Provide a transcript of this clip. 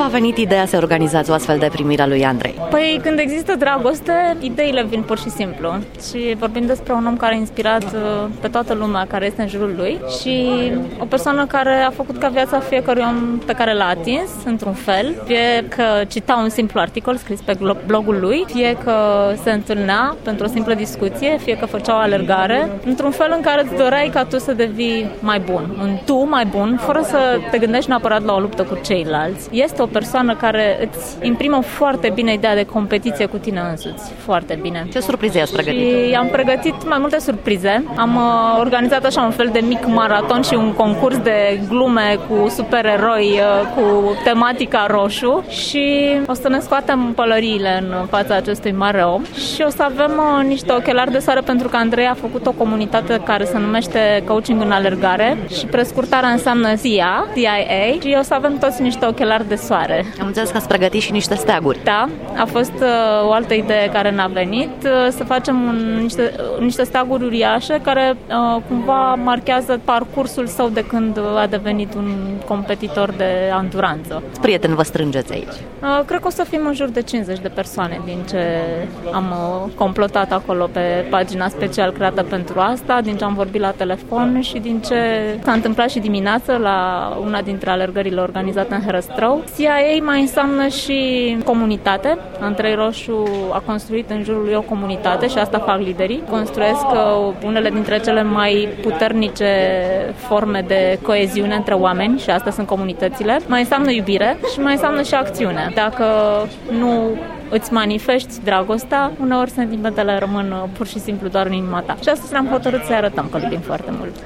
venit ideea să organizați o astfel de primire a lui Andrei? Păi când există dragoste, ideile vin pur și simplu. Și vorbim despre un om care a inspirat pe toată lumea care este în jurul lui și o persoană care a făcut ca viața fiecărui om pe care l-a atins, într-un fel. Fie că cita un simplu articol scris pe blogul lui, fie că se întâlnea pentru o simplă discuție, fie că făcea o alergare, într-un fel în care îți doreai ca tu să devii mai bun, un tu mai bun, fără să te gândești neapărat la o luptă cu ceilalți. Este o persoană care îți imprimă foarte bine ideea de competiție cu tine însuți. Foarte bine. Ce surprize ați pregătit? Și am pregătit mai multe surprize. Am organizat așa un fel de mic maraton și un concurs de glume cu supereroi cu tematica roșu și o să ne scoatem pălăriile în fața acestui mare om și o să avem niște ochelari de soare pentru că Andrei a făcut o comunitate care se numește Coaching în alergare și prescurtarea înseamnă CIA și o să avem toți niște ochelari de soare. Am înțeles că ați pregătit și niște steaguri. Da, a fost o altă idee care ne-a venit, să facem niște steaguri uriașe care cumva marchează parcursul său de când a devenit un competitor de anduranță. Prieteni vă strângeți aici? Cred că o să fim în jur de 50 de persoane din ce am complotat acolo pe pagina special creată pentru asta, din ce am vorbit la telefon și din ce s-a întâmplat și dimineață la una dintre alergările organizate în Herăstrău. CIA mai înseamnă și comunitate. Andrei Roșu a construit în jurul lui o comunitate și asta fac liderii. Construiesc unele dintre cele mai puternice forme de coeziune între oameni și asta sunt comunitățile. Mai înseamnă iubire și mai înseamnă și acțiune. Dacă nu îți manifesti dragostea, uneori sentimentele rămân pur și simplu doar în inima ta. Și astăzi ne-am hotărât să-i arătăm că iubim foarte mult.